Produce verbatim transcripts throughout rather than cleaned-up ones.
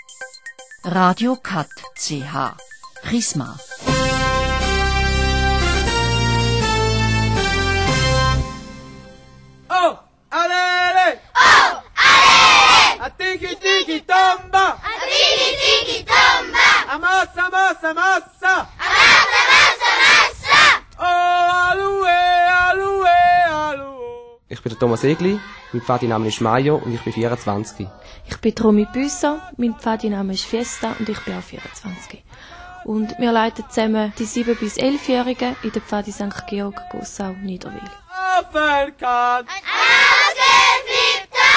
Radio Cut C H Prisma. Oh, alele! Oh, alele! A tiki tiki tomba! A tiki tiki tomba! A massa massa massa! A massa massa massa! Oh, alue, alue, alue! Ich bin der Thomas Egli, mein Pfadiname ist Mayo und ich bin vierundzwanzig. Ich bin Romy Büsser, mein Pfadiname ist Fiesta und ich bin auch vierundzwanzig. Und wir leiten zusammen die sieben- bis elfjährigen in der Pfadi Sankt Georg, Gossau, Niederwil. Afrikan! Ein ausgeflippter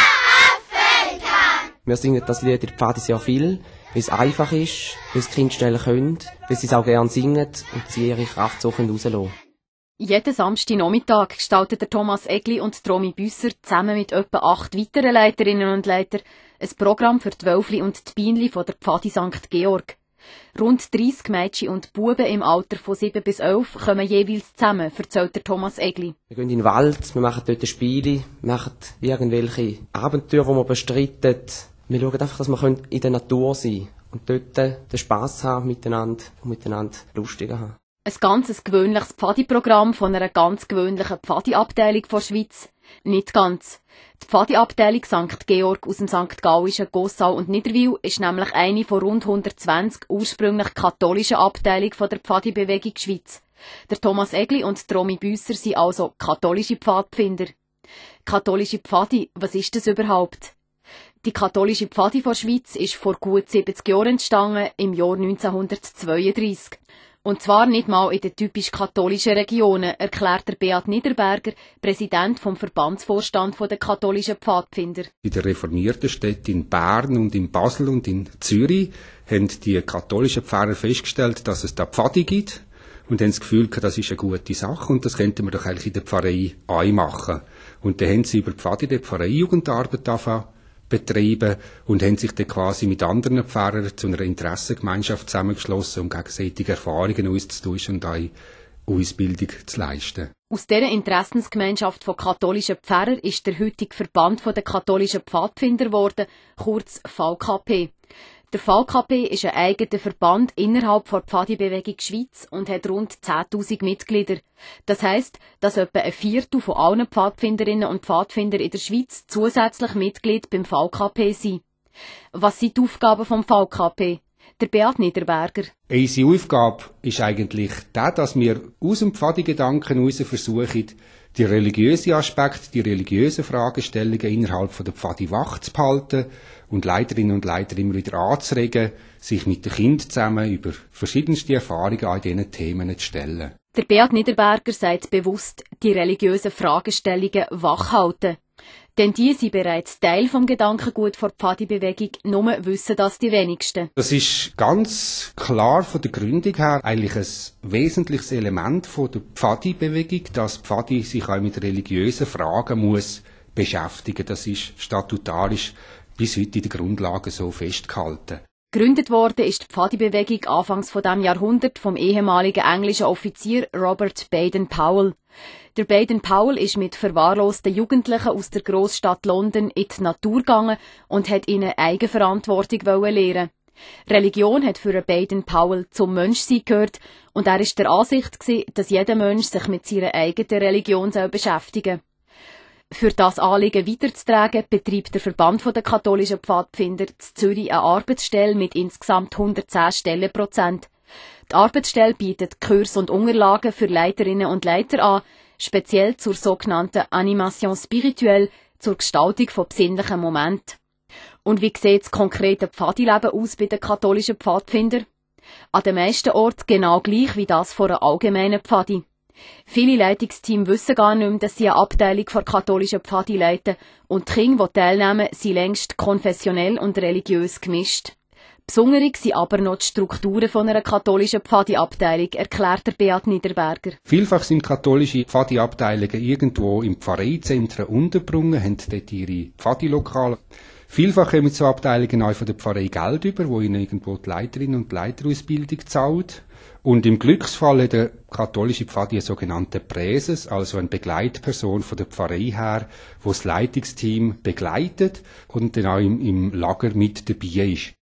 Apfelkern! Wir singen das Lied in der Pfadi sehr viel, weil es einfach ist, weil es die Kinder schnell können, weil sie es auch gerne singen und sie ihre Kraft so rauslassen können. Jeden Samstagnachmittag gestaltet der Thomas Egli und Romy Büsser zusammen mit etwa acht weiteren Leiterinnen und Leitern ein Programm für die Wölfli und die Bienli von der Pfadi Sankt Georg. Rund dreissig Mädchen und Buben im Alter von sieben bis elf kommen jeweils zusammen, erzählt der Thomas Egli. Wir gehen in den Wald, wir machen dort Spiele, wir machen irgendwelche Abenteuer, die wir bestreiten. Wir schauen einfach, dass wir in der Natur sein können und dort den Spass haben miteinander und miteinander lustiger haben. Ein ganz gewöhnliches Pfadi-Programm von einer ganz gewöhnlichen Pfadi-Abteilung der Schweiz. Nicht ganz. Die Pfadi-Abteilung Sankt Georg aus dem Sankt Gallischen, Gossau und Niederwil ist nämlich eine von rund hundertzwanzig ursprünglich katholischen Abteilungen der Pfadi-Bewegung Schweiz. Der Thomas Egli und die Romy Büsser sind also katholische Pfadfinder. Katholische Pfadi, was ist das überhaupt? Die katholische Pfadi der Schweiz ist vor gut siebzig Jahren entstanden, im Jahr neunzehnhundertzweiunddreissig. Und zwar nicht mal in den typisch katholischen Regionen, erklärt der Beat Niederberger, Präsident vom Verbandsvorstand der katholischen Pfadfinder. In den reformierten Städten in Bern und in Basel und in Zürich haben die katholischen Pfarrer festgestellt, dass es da Pfadi gibt und haben das Gefühl, das ist eine gute Sache und das könnten wir doch eigentlich in der Pfarrei auch machen. Und dann haben sie über die Pfadi die Pfarrei-Jugendarbeit angefangen betreiben und haben sich dann quasi mit anderen Pfarrern zu einer Interessengemeinschaft zusammengeschlossen, um gegenseitige Erfahrungen auszutauschen und auch Ausbildung zu leisten. Aus dieser Interessensgemeinschaft von katholischen Pfarrern ist der heutige Verband der katholischen Pfadfinder geworden, kurz V K P. Der V K P ist ein eigener Verband innerhalb der Pfadi-Bewegung Schweiz und hat rund zehntausend Mitglieder. Das heisst, dass etwa ein Viertel von allen Pfadfinderinnen und Pfadfinder in der Schweiz zusätzlich Mitglied beim V K P sind. Was sind die Aufgaben vom V K P? Der Beat Niederberger. Unsere Aufgabe ist eigentlich das, dass wir aus dem Pfadi-Gedanken heraus versuchen, die religiösen Aspekte, die religiösen Fragestellungen innerhalb der Pfadi wach zu behalten und Leiterinnen und Leiter immer wieder anzuregen, sich mit den Kindern zusammen über verschiedenste Erfahrungen an diesen Themen zu stellen. Der Beat Niederberger sagt bewusst, die religiösen Fragestellungen wachhalten. Denn die sind bereits Teil vom Gedankengut der Pfadi-Bewegung, nur wissen das die wenigsten. Das ist ganz klar von der Gründung her eigentlich ein wesentliches Element von der Pfadi-Bewegung, dass Pfadi sich auch mit religiösen Fragen muss beschäftigen. Das ist statutarisch bis heute in den Grundlagen so festgehalten. Gegründet worden ist die Pfadi-Bewegung anfangs von diesem Jahrhundert vom ehemaligen englischen Offizier Robert Baden-Powell. Der Baden-Powell ist mit verwahrlosten Jugendlichen aus der Großstadt London in die Natur gegangen und hat ihnen Eigenverantwortung lehren. Religion hat für Baden-Powell zum Menschsein gehört und er ist der Ansicht gewesen, dass jeder Mensch sich mit seiner eigenen Religion beschäftigen soll. Für das Anliegen weiterzutragen, betreibt der Verband der katholischen Pfadfinder in Zürich eine Arbeitsstelle mit insgesamt hundertzehn Stellenprozent. Die Arbeitsstelle bietet Kurse und Unterlagen für Leiterinnen und Leiter an, speziell zur sogenannten Animation spirituelle, zur Gestaltung von besinnlichen Momenten. Und wie sieht das konkrete Pfadileben aus bei den katholischen Pfadfindern? An den meisten Orten genau gleich wie das von einer allgemeinen Pfadi. Viele Leitungsteams wissen gar nicht mehr, dass sie eine Abteilung der katholischen Pfadi leiten und die Kinder, die teilnehmen, sind längst konfessionell und religiös gemischt. Besonderig sind aber noch die Strukturen von einer katholischen Pfadi-Abteilung, erklärt der Beat Niederberger. Vielfach sind katholische Pfadi-Abteilungen irgendwo im Pfarreizentren untergebracht, haben dort ihre Pfadi-Lokale. Vielfach kommen so Abteilungen auch von der Pfarrei Geld über, wo ihnen irgendwo die Leiterinnen und Leiterausbildung zahlt. Und im Glücksfall hat der katholische Pfadi eine sogenannte Präses, also eine Begleitperson von der Pfarrei her, wo das Leitungsteam begleitet und dann auch im, im Lager mit dabei ist.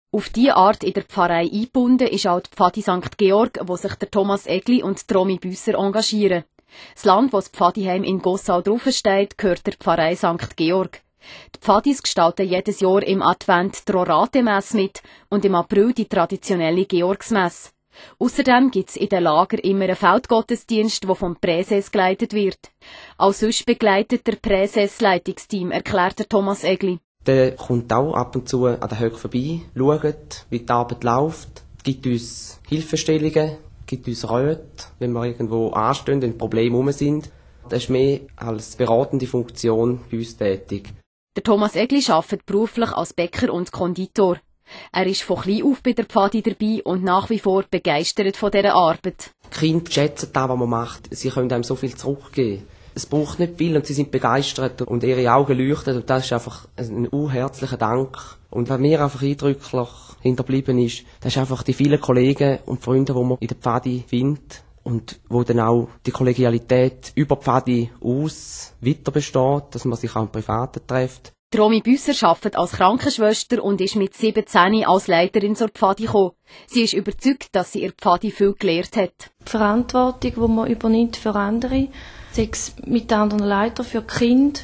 Auf diese Art in der Pfarrei eingebunden ist auch die Pfadi Sankt Georg, wo sich der Thomas Egli und die Romy Büsser engagieren. Das Land, wo das Pfadiheim in Gossau draufsteht, gehört der Pfarrei Sankt Georg. Die Pfadis gestalten jedes Jahr im Advent die Rorate-Messe mit und im April die traditionelle Georgsmesse. Außerdem gibt es in den Lager immer einen Feldgottesdienst, der vom Präses geleitet wird. Auch sonst begleitet der Präses Leitungsteam, erklärt der Thomas Egli. Der kommt auch ab und zu an der Höhe vorbei, schaut, wie die Arbeit läuft, gibt uns Hilfestellungen, gibt uns Räte, wenn wir irgendwo anstehen, wenn Probleme herum sind. Das ist mehr als beratende Funktion bei uns tätig. Der Thomas Egli arbeitet beruflich als Bäcker und Konditor. Er ist von klein auf bei der Pfadi dabei und nach wie vor begeistert von dieser Arbeit. Die Kinder schätzen das, was man macht. Sie können einem so viel zurückgeben. Es braucht nicht viel und sie sind begeistert und ihre Augen leuchten und das ist einfach ein unherzlicher Dank. Und was mir einfach eindrücklich hinterblieben ist, das ist einfach die vielen Kollegen und Freunde, die man in der Pfadi findet und wo dann auch die Kollegialität über die Pfadi aus weiter besteht, dass man sich auch im Privaten trifft. Die Romy Büsser arbeitet als Krankenschwester und ist mit siebzehn als Leiterin zur Pfadi gekommen. Sie ist überzeugt, dass sie ihr Pfadi viel gelehrt hat. Die Verantwortung, die man übernimmt für andere, sei es mit anderen Leitern, für die Kinder.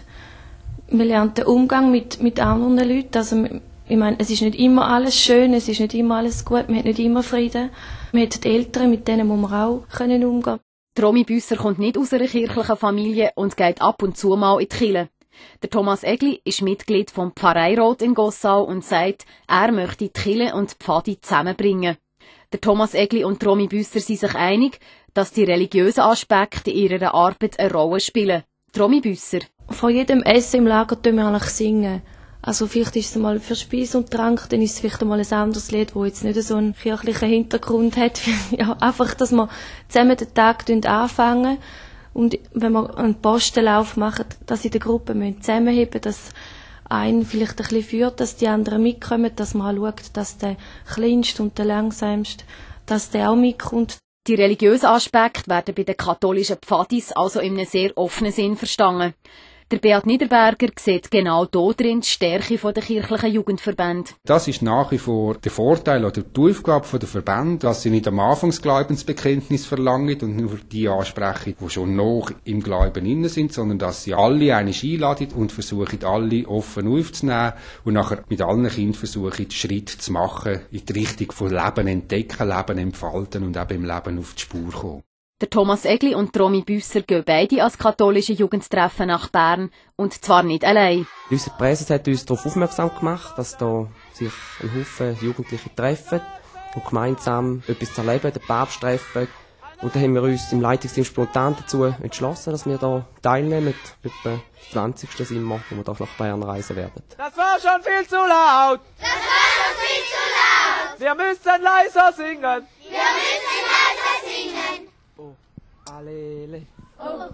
Man lernt den Umgang mit, mit anderen Leuten. Also, ich meine, es ist nicht immer alles schön, es ist nicht immer alles gut, man hat nicht immer Frieden. Man hat die Eltern, mit denen muss man auch können umgehen. Die Romy Büsser kommt nicht aus einer kirchlichen Familie und geht ab und zu mal in die Kirche. Der Thomas Egli ist Mitglied vom Pfarreirat in Gossau und sagt, er möchte die Kirche und die Pfadi zusammenbringen. Der Thomas Egli und die Romy Büsser sind sich einig, dass die religiösen Aspekte in ihrer Arbeit eine Rolle spielen. Die Romy Büsser. Vor jedem Essen im Lager singen wir eigentlich singen. Also vielleicht ist es mal für Speis und Trank, dann ist es vielleicht mal ein anderes Lied, das jetzt nicht so einen kirchlichen Hintergrund hat. Ja, einfach, dass wir zusammen den Tag anfangen. Und wenn wir einen Postenlauf machen, dass in der Gruppe zusammenheben, dass ein vielleicht ein bisschen führt, dass die anderen mitkommen, dass man schaut, dass der Kleinste und der Langsamste, dass der auch mitkommt. Die religiösen Aspekte werden bei den katholischen Pfadis also in einem sehr offenen Sinn verstanden. Der Beat Niederberger sieht genau darin die Stärke der kirchlichen Jugendverbände. Das ist nach wie vor der Vorteil oder die Aufgabe der Verbände, dass sie nicht am Anfang das Glaubensbekenntnis verlangen und nur die ansprechen, die schon noch im Glauben inne sind, sondern dass sie alle einmal einladen und versuchen, alle offen aufzunehmen und nachher mit allen Kindern versuchen, Schritt zu machen in die Richtung von Leben entdecken, Leben entfalten und eben im Leben auf die Spur kommen. Der Thomas Egli und die Romy Büsser gehen beide als katholische Jugendtreffen nach Bern und zwar nicht allein. Unser Präses hat uns darauf aufmerksam gemacht, dass da sich ein Haufen Jugendliche treffen und gemeinsam etwas zu erleben, den Papst treffen. Und dann haben wir uns im Leitungsteam spontan dazu entschlossen, dass wir da teilnehmen. Etwa zwanzigsten sind wir, wo wir da nach Bern reisen werden. Das war schon viel zu laut! Das war schon viel zu laut! Wir müssen leiser singen! Wir müssen leiser singen! Oh, Allele. Oh,